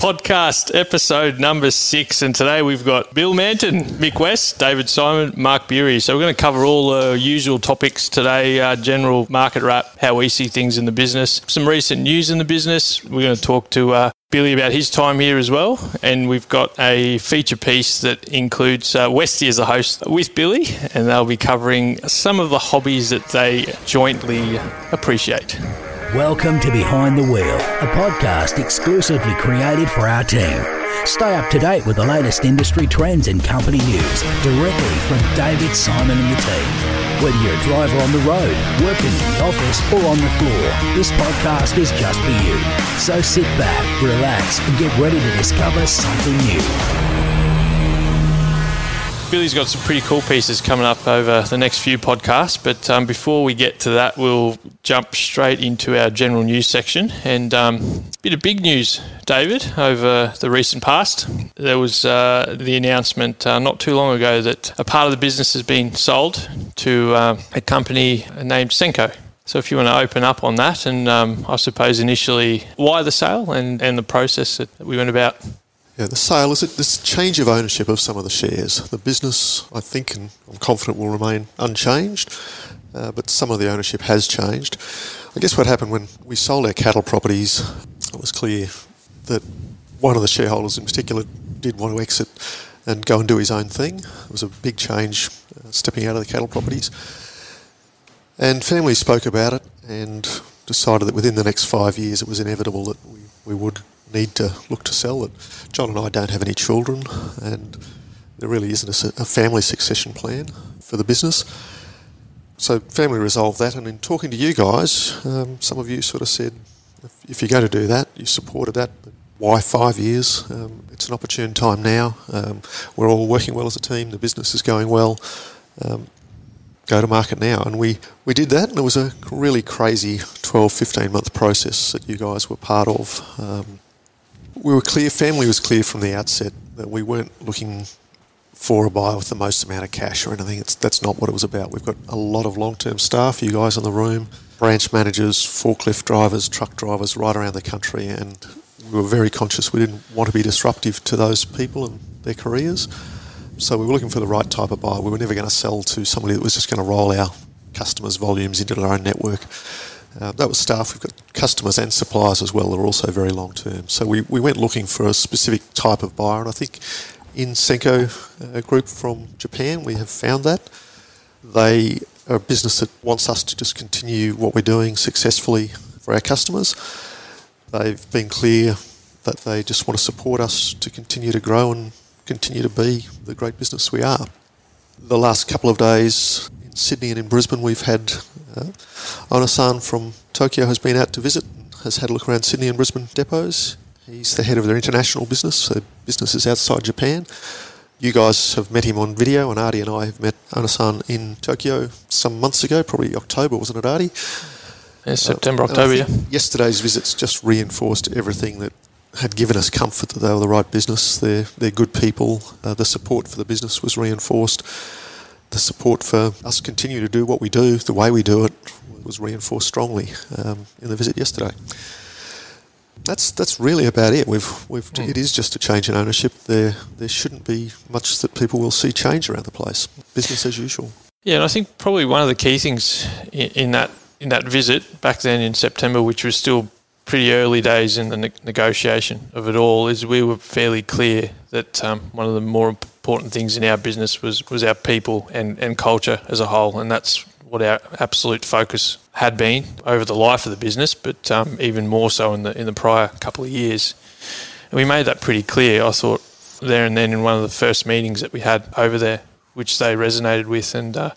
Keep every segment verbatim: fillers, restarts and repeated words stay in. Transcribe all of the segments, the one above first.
Podcast episode number six, and today we've got Bill Manton, Mick West, David Simon, Mark Bury. So we're going to cover all the usual topics today, uh, general market wrap, how we see things in the business, some recent news in the business. We're going to talk to uh, Billy about his time here as well, and we've got a feature piece that includes uh, Westy as the host with Billy, and they'll be covering some of the hobbies that they jointly appreciate. Welcome to Behind the Wheel, a podcast exclusively created for our team. Stay up to date with the latest industry trends and company news directly from David, Simon and the team. Whether you're a driver on the road, working in the office or on the floor, this podcast is just for you. So sit back, relax and get ready to discover something new. Billy's got some pretty cool pieces coming up over the next few podcasts, but um, before we get to that, we'll jump straight into our general news section. And um, a bit of big news, David, over the recent past. There was uh, the announcement uh, not too long ago that a part of the business has been sold to uh, a company named Senco. So if you want to open up on that, and um, I suppose initially why the sale and, and the process that we went about. Yeah, the sale is this change of ownership of some of the shares. The business, I think, and I'm confident will remain unchanged, uh, but some of the ownership has changed. I guess what happened when we sold our cattle properties, it was clear that one of the shareholders in particular did want to exit and go and do his own thing. It was a big change, uh, stepping out of the cattle properties. And family spoke about it and decided that within the next five years it was inevitable that we, we would need to look to sell it. John and I don't have any children, and there really isn't a, a family succession plan for the business. So family resolved that, and in talking to you guys, um, some of you sort of said, if, if you're going to do that, you supported that, but why five years? Um, it's an opportune time now. Um, we're all working well as a team, the business is going well. Um, go to market now. And we, we did that, and it was a really crazy twelve, fifteen month process that you guys were part of. Um, We were clear, family was clear from the outset that we weren't looking for a buyer with the most amount of cash or anything. It's, that's not what it was about. We've got a lot of long-term staff, you guys in the room, branch managers, forklift drivers, truck drivers right around the country, and we were very conscious we didn't want to be disruptive to those people and their careers. So we were looking for the right type of buyer. We were never going to sell to somebody that was just going to roll our customers' volumes into their own network. Uh, that was staff. We've got customers and suppliers as well that are also very long term. So we, we went looking for a specific type of buyer, and I think in Senco uh, Group from Japan we have found that. They are a business that wants us to just continue what we're doing successfully for our customers. They've been clear that they just want to support us to continue to grow and continue to be the great business we are. The last couple of days in Sydney and in Brisbane we've had Uh, Ono-san from Tokyo has been out to visit, has had a look around Sydney and Brisbane depots. He's the head of their international business, so businesses outside Japan. You guys have met him on video, and Artie and I have met Ono-san in Tokyo some months ago, probably October, wasn't it, Artie? Yeah, September, uh, October, yeah. Yesterday's visits just reinforced everything that had given us comfort that they were the right business. They're, they're good people. Uh, the support for the business was reinforced. The support for us continue to do what we do, the way we do it, was reinforced strongly um, in the visit yesterday. That's that's really about it. We've we've mm. It is just a change in ownership. There there shouldn't be much that people will see change around the place. Business as usual. Yeah, and I think probably one of the key things in, in that in that visit back then in September, which was still pretty early days in the ne- negotiation of it all, is we were fairly clear that um, one of the more important things in our business was, was our people and, and culture as a whole, and that's what our absolute focus had been over the life of the business, but um, even more so in the in the prior couple of years. And we made that pretty clear, I thought, there and then in one of the first meetings that we had over there, which they resonated with, and uh,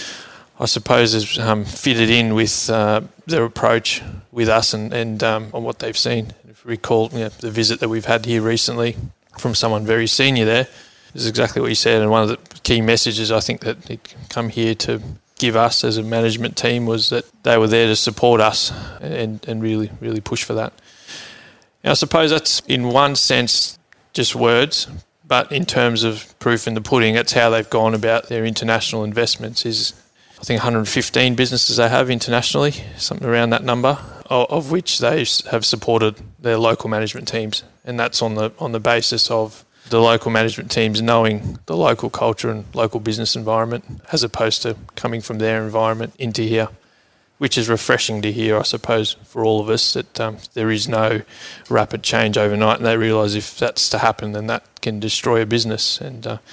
I suppose has um, fitted in with uh, their approach with us and, and um, on what they've seen. If you recall, you know, the visit that we've had here recently from someone very senior there, is exactly what you said, and one of the key messages I think that he'd come here to give us as a management team was that they were there to support us and, and really, really push for that. And I suppose that's in one sense just words, but in terms of proof in the pudding, that's how they've gone about their international investments. Is I think one hundred fifteen businesses they have internationally, something around that number, of which they have supported their local management teams and that's on the on the basis of the local management teams knowing the local culture and local business environment, as opposed to coming from their environment into here, which is refreshing to hear, I suppose, for all of us, that um, there is no rapid change overnight, and they realise if that's to happen, then that can destroy a business. And uh,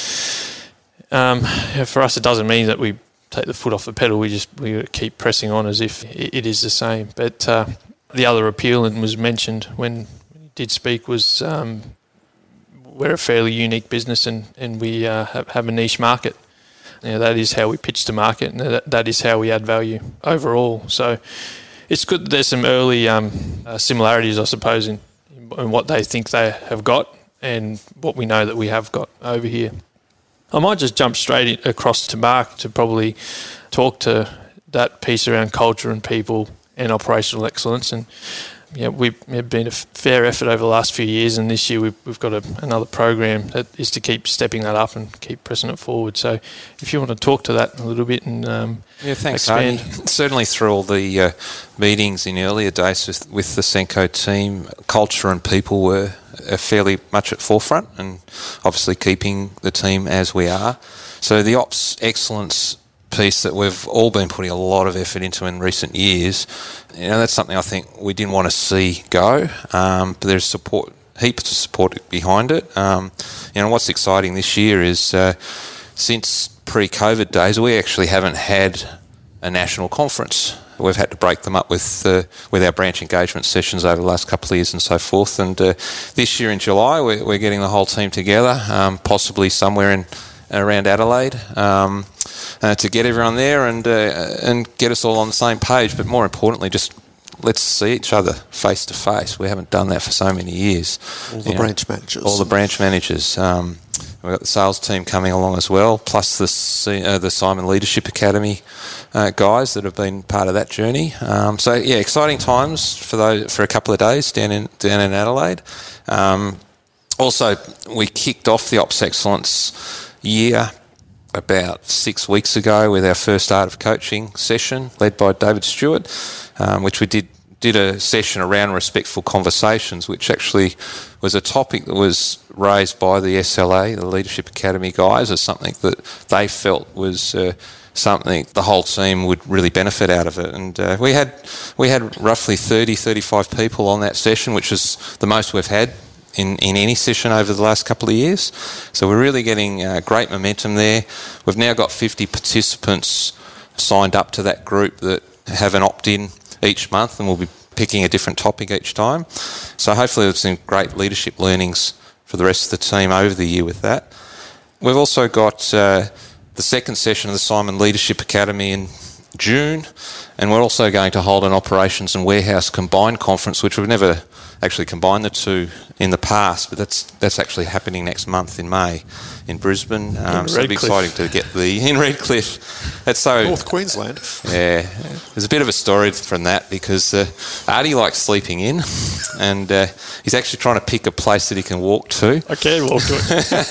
um, for us, it doesn't mean that we take the foot off the pedal. We just we keep pressing on as if it is the same. But uh, the other appeal, and was mentioned when he did speak, was um, we're a fairly unique business, and, and we uh, have, have a niche market. You know, that is how we pitch to market, and that, that is how we add value overall. So it's good that there's some early um, uh, similarities, I suppose, in, in what they think they have got and what we know that we have got over here. I might just jump straight in, across to Mark to probably talk to that piece around culture and people and operational excellence. And yeah, we've been a fair effort over the last few years, and this year we've, we've got a, another program that is to keep stepping that up and keep pressing it forward. So if you want to talk to that a little bit and um, yeah, thanks, expand. Hardy. Certainly through all the uh, meetings in earlier days with, with the Senko team, culture and people were uh, fairly much at forefront, and obviously keeping the team as we are. So the ops excellence piece that we've all been putting a lot of effort into in recent years, you know, that's something I think we didn't want to see go, um, but there's support, heaps of support behind it. Um, you know, what's exciting this year is uh, since pre-COVID days, we actually haven't had a national conference. We've had to break them up with uh, with our branch engagement sessions over the last couple of years and so forth. And uh, this year in July, we're, we're getting the whole team together, um, possibly somewhere in around Adelaide, um, uh, to get everyone there and uh, and get us all on the same page. But more importantly, just let's see each other face to face. We haven't done that for so many years. All the you branch know, managers. All the branch managers. Um, we've got the sales team coming along as well, plus the C- uh, the Simon Leadership Academy uh, guys that have been part of that journey. Um, so yeah, exciting times for those for a couple of days down in down in Adelaide. Um, also, we kicked off the Ops Excellence year about six weeks ago with our first Art of Coaching session led by David Stewart, um, which we did did a session around respectful conversations, which actually was a topic that was raised by the S L A, the Leadership Academy guys, as something that they felt was uh, something the whole team would really benefit out of it. And uh, we had we had roughly thirty, thirty-five people on that session, which is the most we've had in, in any session over the last couple of years. So we're really getting uh, great momentum there. We've now got fifty participants signed up to that group that have an opt-in each month, and we'll be picking a different topic each time. So hopefully there's some great leadership learnings for the rest of the team over the year with that. We've also got uh, the second session of the Simon Leadership Academy in June, and we're also going to hold an operations and warehouse combined conference, which we've never actually combined the two in the past, but that's that's actually happening next month in May in Brisbane. Um, so it'll be exciting to get the in Redcliffe. That's so North Queensland. Yeah, there's a bit of a story from that because uh, Artie likes sleeping in, and uh, he's actually trying to pick a place that he can walk to. I can walk to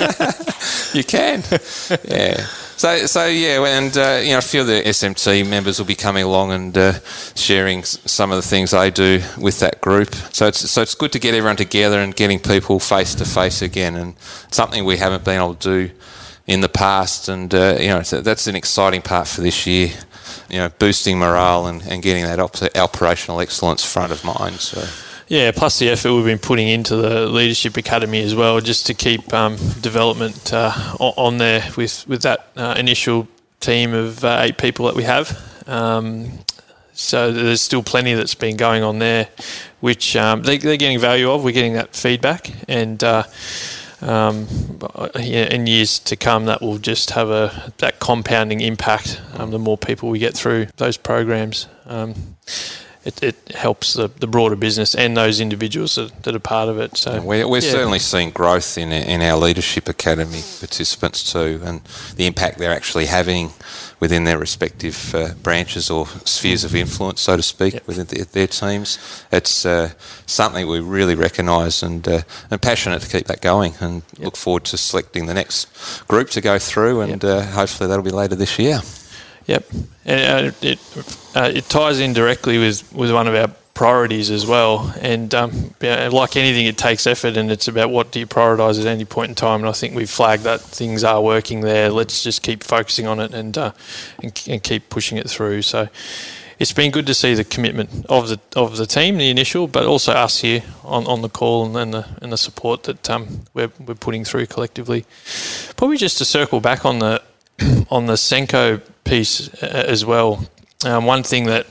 it. You can, yeah. So, so yeah, and uh, you know, a few of the S M T members will be coming along and uh, sharing some of the things they do with that group. So it's so it's good to get everyone together and getting people face to face again, and something we haven't been able to do in the past. And uh, you know, so that's an exciting part for this year. You know, boosting morale and, and getting that op- operational excellence front of mind. So. Yeah, plus the effort we've been putting into the Leadership Academy as well, just to keep um, development uh, on there with, with that uh, initial team of uh, eight people that we have. Um, so there's still plenty that's been going on there, which um, they, they're getting value of. We're getting that feedback, and uh, um, yeah, in years to come, that will just have a that compounding impact. Um, the more people we get through those programs. Um, It, it helps the, the broader business and those individuals that, that are part of it. So we're, we're yeah. certainly seeing growth in in our Leadership Academy participants too, and the impact they're actually having within their respective uh, branches or spheres of influence, so to speak, yep. within the, their teams. It's uh, something we really recognise and uh, and passionate to keep that going, and yep. look forward to selecting the next group to go through, and yep. uh, hopefully that'll be later this year. Yep, and uh, it uh, it ties in directly with, with one of our priorities as well. And um, you know, like anything, it takes effort, and it's about what do you prioritise at any point in time. And I think we've flagged that things are working there. Let's just keep focusing on it and uh, and, and keep pushing it through. So it's been good to see the commitment of the of the team, the initial, but also us here on, on the call and, and the and the support that um, we're we're putting through collectively. Probably just to circle back on the on the Senko piece as well. Um, one thing that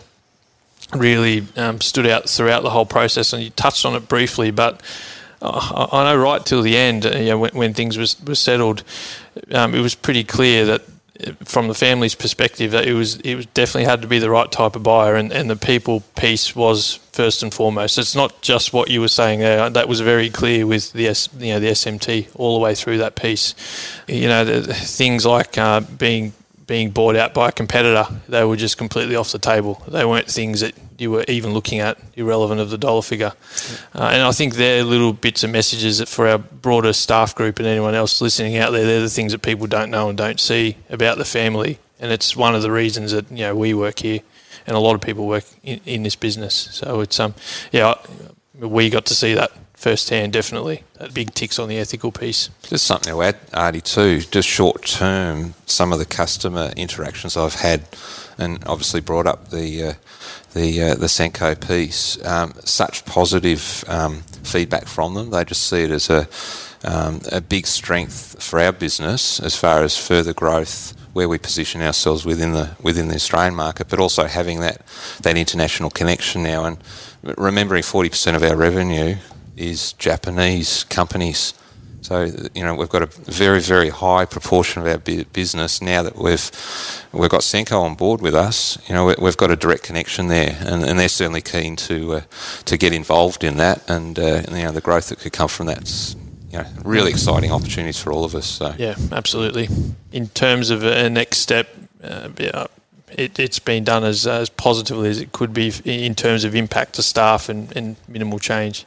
really um, stood out throughout the whole process, and you touched on it briefly, but I, I know right till the end, you know, when, when things was, was settled, um, it was pretty clear that from the family's perspective that it was it was definitely had to be the right type of buyer, and, and the people piece was first and foremost. It's not just what you were saying there. That was very clear with the S, you know the S M T all the way through that piece. You know, the, the things like uh, being being bought out by a competitor, they were just completely off the table. They weren't things that you were even looking at, irrelevant of the dollar figure. Uh, and I think they're little bits of messages that for our broader staff group and anyone else listening out there, they're the things that people don't know and don't see about the family. And it's one of the reasons that, you know, we work here and a lot of people work in, in this business. So it's, um, yeah, we got to see that firsthand, definitely. That big ticks on the ethical piece. Just something to add, Artie, too. Just short term, some of the customer interactions I've had, and obviously brought up the uh, the uh, the Senko piece. Um, such positive um, feedback from them. They just see it as a um, a big strength for our business as far as further growth, where we position ourselves within the within the Australian market, but also having that that international connection now, and remembering forty percent of our revenue is Japanese companies. So, you know, we've got a very, very high proportion of our business now that we've we've got Senko on board with us. You know, we've got a direct connection there, and, and they're certainly keen to uh, to get involved in that, and uh, you know, the growth that could come from that's, you know, really exciting opportunities for all of us. So yeah, absolutely. In terms of a next step, uh, yeah, it, it's been done as as positively as it could be in terms of impact to staff and, and minimal change.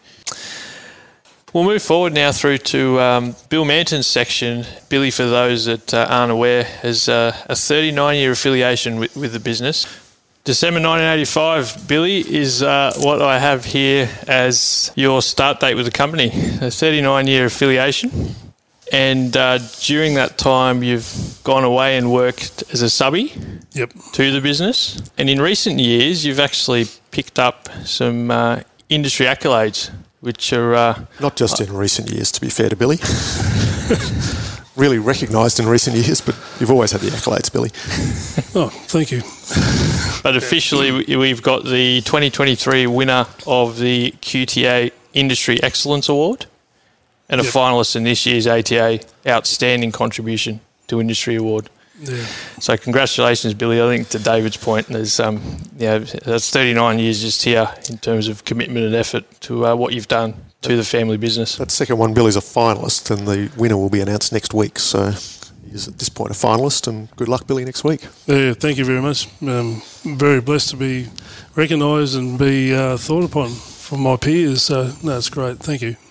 We'll move forward now through to um, Bill Manton's section. Billy, for those that uh, aren't aware, has uh, a thirty-nine year affiliation with, with the business. December nineteen eighty-five, Billy, is uh, what I have here as your start date with the company, a thirty-nine year affiliation. And uh, during that time, you've gone away and worked as a subby yep. to the business. And in recent years, you've actually picked up some uh, industry accolades, which are... Uh, Not just in recent years, to be fair to Billy. Really recognised in recent years, but you've always had the accolades, Billy. Oh, thank you. But officially, we've got the twenty twenty-three winner of the Q T A Industry Excellence Award and a yep. finalist in this year's A T A Outstanding Contribution to Industry Award. Yeah. So congratulations, Billy. I think to David's point, there's um, you know, that's thirty-nine years just here in terms of commitment and effort to uh, what you've done to the family business. That second one, Billy's a finalist, and the winner will be announced next week. So he's at this point a finalist, and good luck, Billy, next week. Yeah, thank you very much. Um, I'm very blessed to be recognised and be uh, thought upon from my peers. So that's great. Thank you.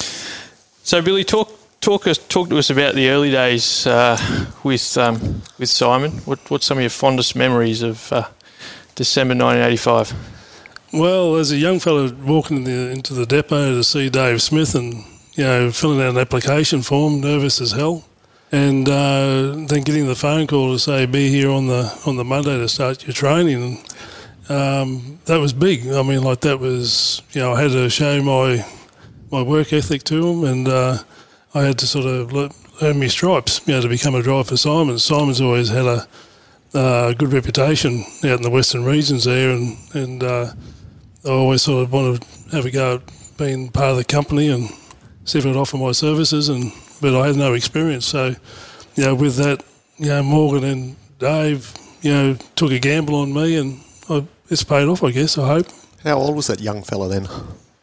So, Billy, talk talk us talk to us about the early days uh, with um, with Simon. What what's some of your fondest memories of uh, December nineteen eighty-five? Well, as a young fellow walking in the, into the depot to see Dave Smith and, you know, filling out an application form, nervous as hell, and uh, then getting the phone call to say be here on the on the Monday to start your training. And, um, that was big. I mean, like that was, you know, I had to show my my work ethic to him, and uh, I had to sort of earn my stripes, you know, to become a driver for Simon. Simon's always had a uh, good reputation out in the western regions there, and and uh, I always sort of wanted to have a go at being part of the company and see if I'd offer my services, and but I had no experience. So, you know, with that, you know, Morgan and Dave, you know, took a gamble on me, and I, it's paid off, I guess, I hope. How old was that young fella then?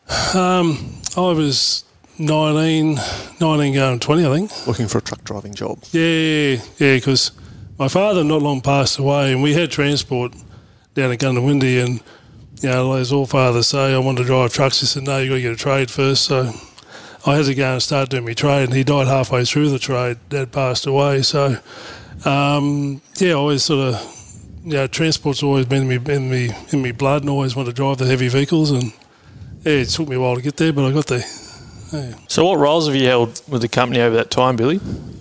Um, I was nineteen, nineteen going twenty, I think. Looking for a truck driving job? Yeah, yeah, because my father not long passed away, and we had transport down at Gundawindi, and, you know, as all fathers say, I wanted to drive trucks. He said, no, you've got to get a trade first. So I had to go and start doing my trade, and he died halfway through the trade. Dad passed away. So, um, yeah, I always sort of you know, transport's always been in me, in me, in me blood, and I always wanted to drive the heavy vehicles. And yeah, it took me a while to get there, but I got there. Yeah. So what roles have you held with the company over that time, Billy?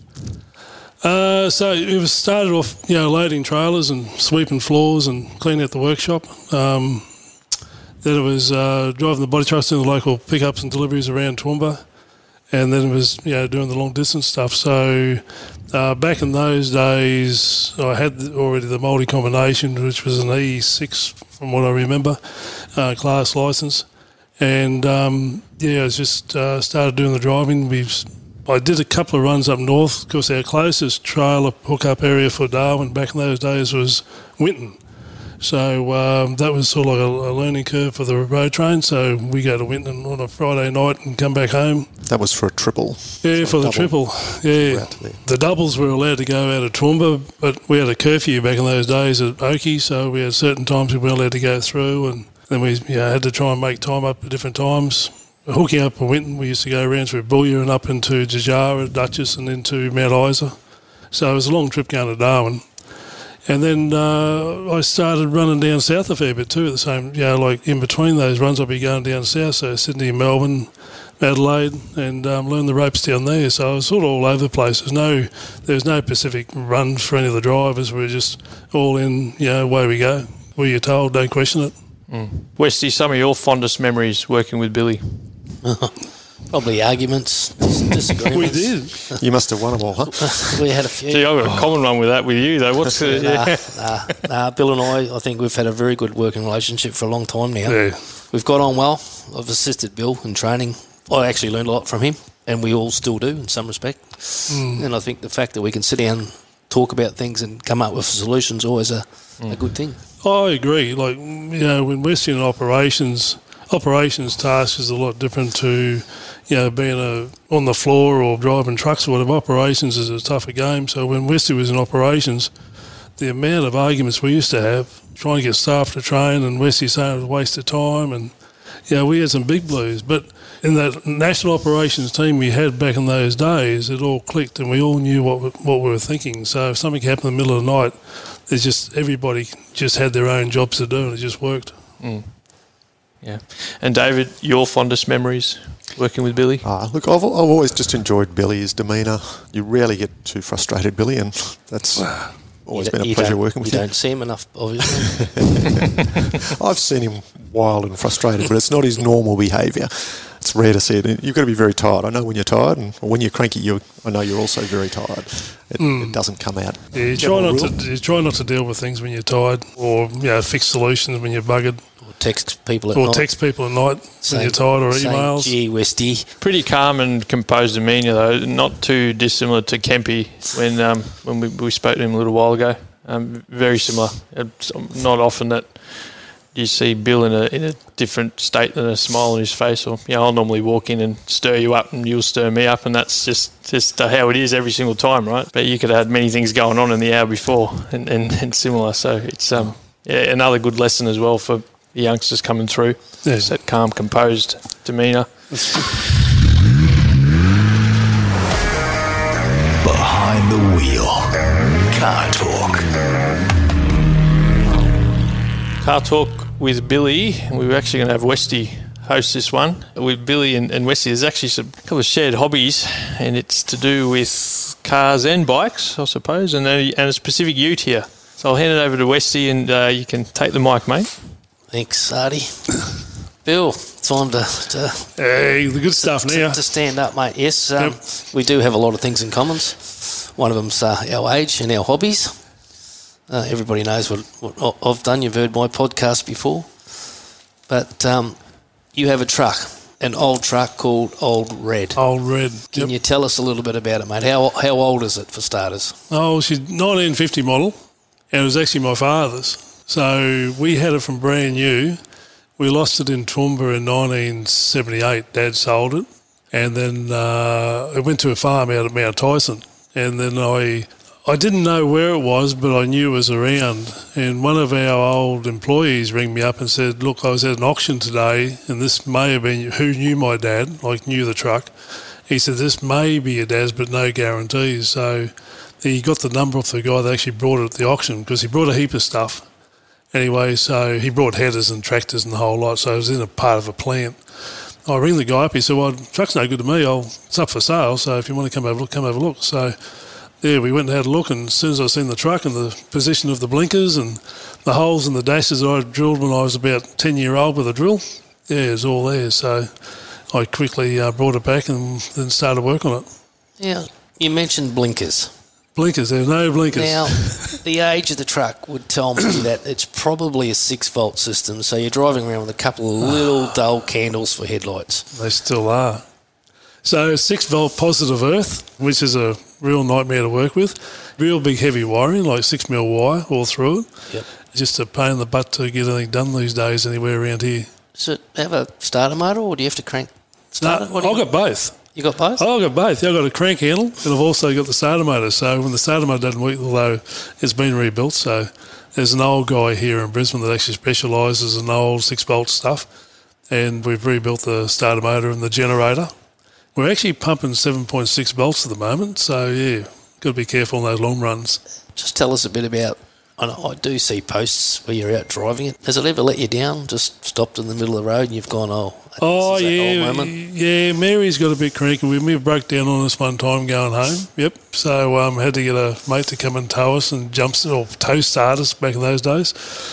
Uh, so it was started off, you know, loading trailers and sweeping floors and cleaning out the workshop. Um, then it was uh, driving the body trucks doing the local pickups and deliveries around Toowoomba. And then it was, you know, doing the long distance stuff. So uh, back in those days, I had already the multi combination, which was an E six, from what I remember, uh, class license. And um, yeah, I was just uh, started doing the driving. We've I did a couple of runs up north. Of course, our closest trailer hookup area for Darwin back in those days was Winton. So um, that was sort of like a, a learning curve for the road train. So we go to Winton on a Friday night and come back home. That was for a triple. Yeah, so for the triple. Yeah. The doubles were allowed to go out of Toowoomba, but we had a curfew back in those days at Oakey, so we had certain times we weren't allowed to go through, and then we you know, had to try and make time up at different times. Hooking up in Winton, we used to go around through Boulia and up into Jajara, Duchess, and into Mount Isa. So it was a long trip going to Darwin. And then uh, I started running down south a fair bit too at the same, you know, like in between those runs I'd be going down south, so Sydney, Melbourne, Adelaide, and um, learn the ropes down there. So I was sort of all over the place. There's no, there was no Pacific runs for any of the drivers. We were just all in, you know, away we go. Where you're told, don't question it. Mm. Westy, some of your fondest memories working with Billy? Probably arguments, disagreements. We did. You must have won them all, huh? We had a few. Gee, I've got a common one with that with you, though. What's the... Nah, nah, nah, Bill and I, I think we've had a very good working relationship for a long time now. Yeah. We've got on well. I've assisted Bill in training. I actually learned a lot from him, and we all still do in some respect. Mm. And I think the fact that we can sit down, talk about things and come up with solutions is always a, mm. a good thing. I agree. Like, you know, when we're in operations... Operations task is a lot different to, you know, being a, on the floor or driving trucks or whatever. Operations is a tougher game. So when Westy was in operations, the amount of arguments we used to have, trying to get staff to train, and Westy saying it was a waste of time, and, you know, we had some big blues. But in that national operations team we had back in those days, it all clicked and we all knew what we, what we were thinking. So if something happened in the middle of the night, there's just everybody just had their own jobs to do, and it just worked. Mm. Yeah. And David, your fondest memories working with Billy? Uh, look, I've, I've always just enjoyed Billy's demeanour. You rarely get too frustrated, Billy, and that's always been a pleasure working with you. you. You don't see him enough, obviously. I've seen him wild and frustrated, but it's not his normal behaviour. It's rare to see it. You've got to be very tired. I know when you're tired, and when you're cranky, you I know you're also very tired. It, mm. it doesn't come out. Yeah, you try not to you try not to deal with things when you're tired, or you know, fix solutions when you're buggered. Or text people at or night. Or text people at night when you're tired, or same, emails. Gee, Westy. Pretty calm and composed demeanour, though. Not too dissimilar to Kempy when um, when we, we spoke to him a little while ago. Um, very similar. It's not often that you see Bill in a in a different state than a smile on his face. Or, you know, I'll normally walk in and stir you up, and you'll stir me up, and that's just just how it is every single time, right? But you could have had many things going on in the hour before, and, and, and similar. So it's um yeah another good lesson as well for the youngsters coming through. Yeah. It's that calm, composed demeanour. Behind the wheel, Car Talk. Car Talk with Billy. We were actually going to have Westy host this one. With Billy and, and Westy, there's actually some couple of shared hobbies, and it's to do with cars and bikes, I suppose, and a, and a specific ute here. So I'll hand it over to Westy, and uh, you can take the mic, mate. Thanks, Artie. Bill, time to, to hey, the good stuff to, now. To stand up, mate. Yes, um, yep. We do have a lot of things in common. One of them's uh, our age and our hobbies. Uh, everybody knows what, what I've done. You've heard my podcast before. But um, you have a truck, an old truck called Old Red. Old Red. Can yep. you tell us a little bit about it, mate? How how old is it, for starters? Oh, she's nineteen fifty model, and it was actually my father's. So we had it from brand new. We lost it in Toowoomba in nineteen seventy-eight. Dad sold it. And then uh, it went to a farm out at Mount Tyson. And then I... I didn't know where it was, but I knew it was around. And one of our old employees rang me up and said, look, I was at an auction today, and this may have been, who knew my dad, like knew the truck. He said, this may be your dad's, but no guarantees. So he got the number off the guy that actually brought it at the auction because he brought a heap of stuff. Anyway, so he brought headers and tractors and the whole lot, so it was in a part of a plant. I ring the guy up, he said, well, the truck's no good to me, I'll, it's up for sale, so if you want to come have a look, come have a look. So, yeah, we went and had a look, and as soon as I seen the truck and the position of the blinkers and the holes in the dashes that I drilled when I was about ten year old with a drill, yeah, it was all there. So I quickly uh, brought it back and then started work on it. Yeah, you mentioned blinkers. Blinkers, there's no blinkers. Now, the age of the truck would tell me that it's probably a six-volt system, so you're driving around with a couple of little dull candles for headlights. They still are. So six-volt positive earth, which is a real nightmare to work with. Real big heavy wiring, like six mil wire all through it. Yep. Just a pain in the butt to get anything done these days anywhere around here. Does it have a starter motor, or do you have to crank start No, it? What do I've you- got both. You got both? I've got both. I've got a crank handle and I've also got the starter motor. So when the starter motor doesn't work, although it's been rebuilt, so there's an old guy here in Brisbane that actually specialises in old six-volt stuff, and we've rebuilt the starter motor and the generator. We're actually pumping seven point six volts at the moment, so yeah, got to be careful on those long runs. Just tell us a bit about, I, know, I do see posts where you're out driving it. Has it ever let you down, just stopped in the middle of the road and you've gone, oh, this Oh is that yeah, old moment? yeah. Mary's got a bit cranky. We, we broke down on us one time going home. Yep. So um, had to get a mate to come and tow us and jump or tow start us back in those days.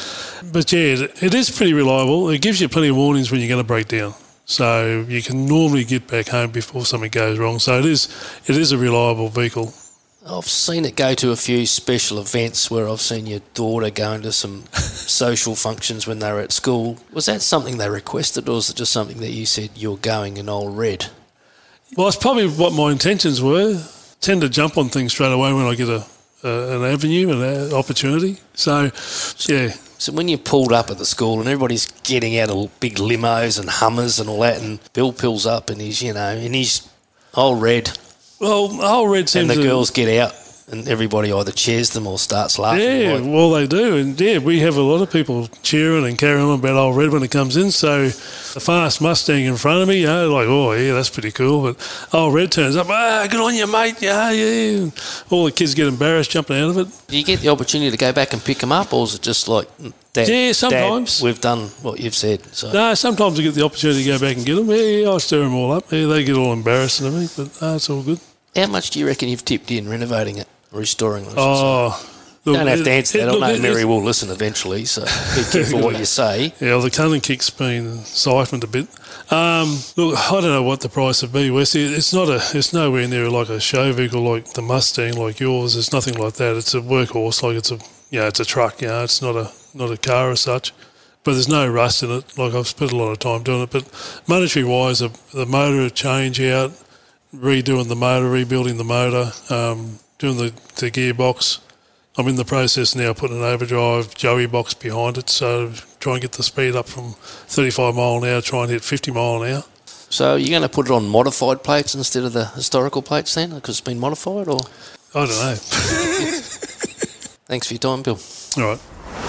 But yeah, it, it is pretty reliable. It gives you plenty of warnings when you're going to break down, so you can normally get back home before something goes wrong. So it is it is a reliable vehicle. I've seen it go to a few special events where I've seen your daughter going to some social functions when they were at school. Was that something they requested, or was it just something that you said you're going in old red? Well, it's probably what my intentions were. Tend to jump on things straight away when I get a, a an avenue and an opportunity. So, yeah. So when you pulled up at the school and everybody's getting out of big limos and Hummers and all that, and Bill pulls up and he's, you know, in his old red, Well, the whole red seems and the to- girls get out and everybody either cheers them or starts laughing. Yeah, like, well, they do. And, yeah, we have a lot of people cheering and carrying on about old red when it comes in. So the fast Mustang in front of me, you know, like, oh, yeah, that's pretty cool. But old red turns up, ah, good on you, mate. Yeah, yeah. And all the kids get embarrassed jumping out of it. do you get the opportunity to go back and pick them up, or is it just like, Dad, Yeah, sometimes. Dad, we've done what you've said? So No, sometimes I get the opportunity to go back and get them. Yeah, yeah, I stir them all up. Yeah, they get all embarrassed and everything, but uh, it's all good. how much do you reckon you've tipped in renovating it, restoring it? Oh, You look, don't have to it- answer that. it- I look, know it- Mary it's- will listen eventually, so be careful what you say. Yeah, well, the cunning kick's been siphoned a bit. Um, look, I don't know what the price would be, Wesley. It's not a, it's nowhere near like a show vehicle like the Mustang, like yours. It's nothing like that. It's a workhorse, like it's a, you know, it's a truck. You know, it's not a, not a car as such. But there's no rust in it. Like I've spent a lot of time doing it. But monetary wise, the, the motor change out, redoing the motor, rebuilding the motor, um, doing the, the gearbox. I'm in the process now putting an overdrive Joey box behind it, so try and get the speed up from thirty-five mile an hour, try and hit fifty mile an hour. So you're going to put it on modified plates instead of the historical plates then, because it's been modified, or? I don't know. Thanks for your time, Bill. All right.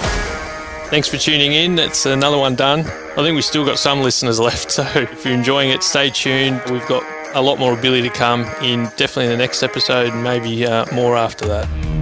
Thanks for tuning in. It's another one done. I think we've still got some listeners left, so if you're enjoying it, stay tuned. We've got a lot more ability to come in definitely in the next episode and maybe uh, more after that.